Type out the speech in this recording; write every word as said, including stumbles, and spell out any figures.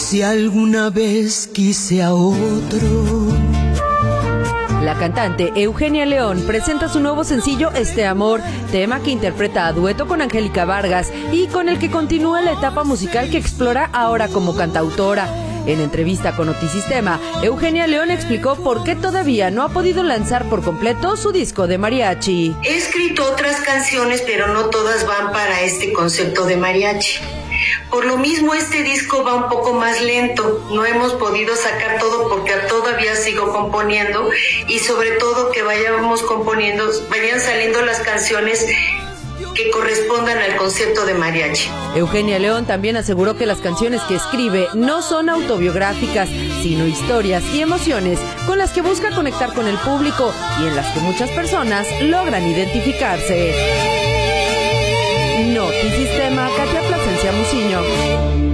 si alguna vez quise a otro. La cantante Eugenia León presenta su nuevo sencillo Este Amor, tema que interpreta a dueto con Angélica Vargas y con el que continúa la etapa musical que explora ahora como cantautora. En entrevista con Notisistema, Eugenia León explicó por qué todavía no ha podido lanzar por completo su disco de mariachi. He escrito otras canciones, pero no todas van para este concepto de mariachi. Por lo mismo, este disco va un poco más lento. No hemos podido sacar todo porque todavía sigo componiendo y sobre todo que vayamos componiendo, vayan saliendo las canciones que correspondan al concepto de mariachi. Eugenia León también aseguró que las canciones que escribe no son autobiográficas, sino historias y emociones con las que busca conectar con el público y en las que muchas personas logran identificarse. Notisistema, Katia Plasencia Muciño.